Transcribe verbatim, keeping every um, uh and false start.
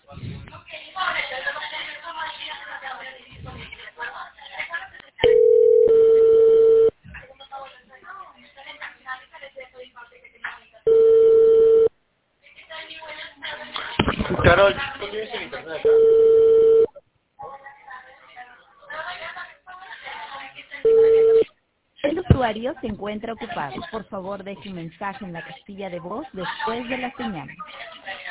Carol, ¿tú tienes el internet acá? El usuario se encuentra ocupado. Por favor, deje un mensaje en la casilla de voz después de la señal.